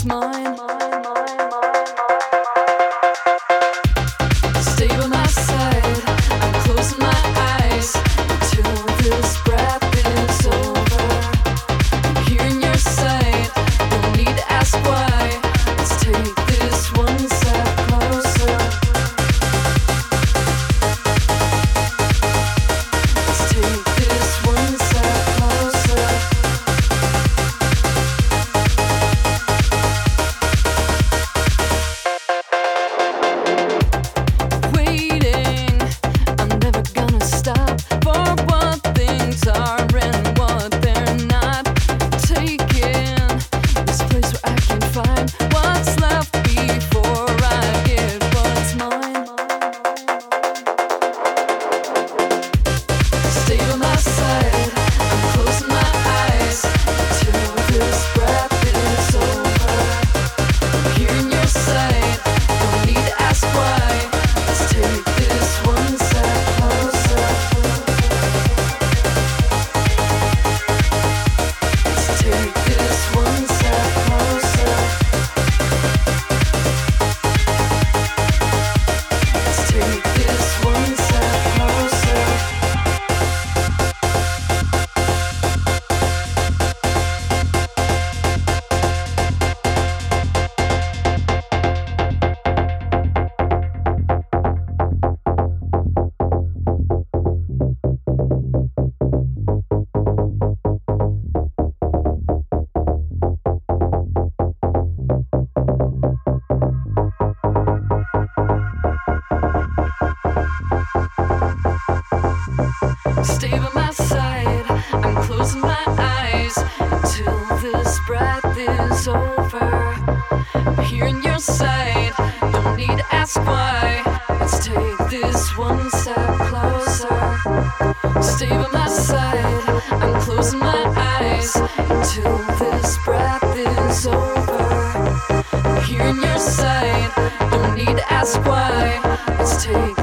what's mine. Stay by my side, I'm closing my eyes until this breath is over. I'm here in your sight, don't need to ask why. Let's take this one step closer. Let's take this one step closer. Waiting, I'm never gonna stop for what things are and what they're not. Taking this place where I can find what's left before I get what's mine. Stay by my side, I'm closing my eyes until this breath is over. I'm here in your sight, don't need to ask why. Let's take this one step closer. Let's take this one step closer. Let's take this one step closer. Stay by my side, I'm closing my eyes until this breath is over. I'm here in your sight, don't need to ask why. Let's take this one step closer. Stay by my side, I'm closing my eyes until this breath is over. I'm here in your sight, don't need to ask why. Let's take